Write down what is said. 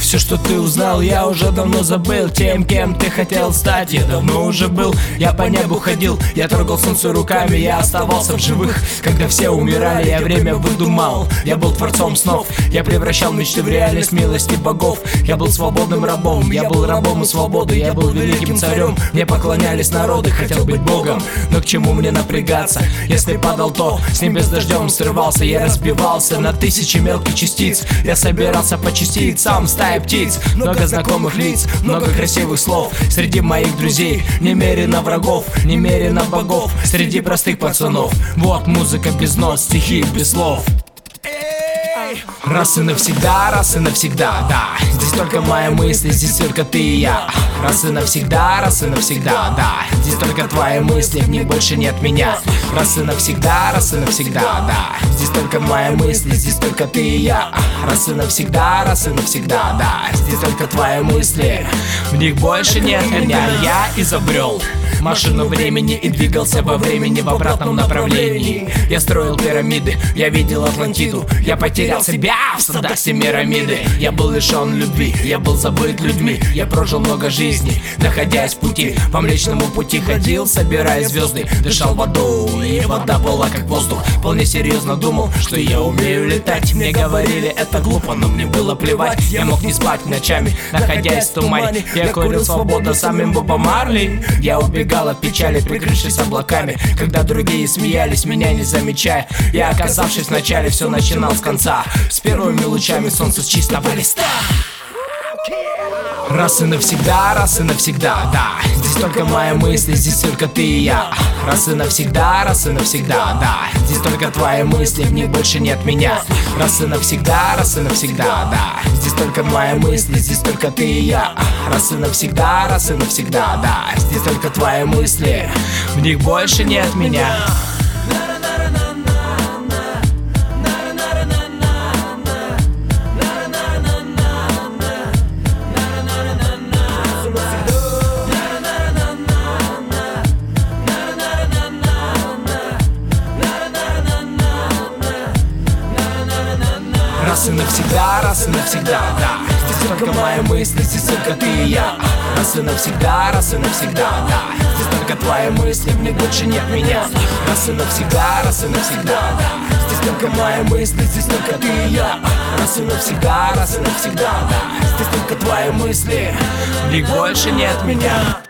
Все, что ты узнал, я уже давно забыл. Тем, кем ты хотел стать, я давно уже был. Я по небу ходил, я трогал солнце руками. Я оставался в живых, когда все умирали. Я время выдумал, я был творцом снов. Я превращал мечты в реальность милости богов. Я был свободным рабом, я был рабом и свободы. Я был великим царем, мне поклонялись народы. Хотел быть богом, но к чему мне напрягаться? Если падал, то с небес дождем срывался. Я разбивался на тысячи мелких частиц. Я собирался по частицам стаи птиц. Много знакомых лиц, много красивых слов. Среди моих друзей немерено врагов, немерено богов. Среди простых пацанов вот музыка без нот, стихи без слов. Раз и навсегда, да. Здесь только мои мысли, здесь только ты и я. Раз и навсегда, да. Здесь только твои мысли, в них больше нет меня. Раз и навсегда, да. Здесь только мои мысли, здесь только ты и я. Раз и навсегда, да. Здесь только твои мысли, в них больше нет меня. Я изобрел машину времени и двигался во времени в обратном направлении. Я строил пирамиды, я видел Атлантиду. Я потерял себя в стадах Семирамиды. Я был лишен любви, я был забыт людьми. Я прожил много жизней, находясь в пути. По Млечному пути ходил, собирая звезды. Дышал водой, и вода была как воздух. Вполне серьезно думал, что я умею летать. Мне говорили, это глупо, но мне было плевать. Я мог не спать ночами, находясь в тумане. Я курил свободно самим Бобом Марли. Я убегал от печали, прикрывшись облаками. Когда другие смеялись, меня не замечая. Я, оказавшись в начале, все начинал с конца. С первыми лучами солнца с чистого листа. Раз и навсегда, да. Здесь только мои мысли, здесь только ты и я. Раз и навсегда, да. Здесь только твои мысли, в них больше нет меня. Раз и навсегда, да. Здесь только мои мысли, здесь только ты и я. Раз и навсегда, да. Здесь только твои мысли, в них больше нет меня. Раз и навсегда, да. Здесь только мои мысли, здесь только ты и я. Раз и навсегда, да. Здесь только твои мысли, в них больше нет меня. Раз и навсегда, да. Здесь только мои мысли, здесь только ты и я. Раз и навсегда, да. Здесь только твои мысли, в них больше нет меня.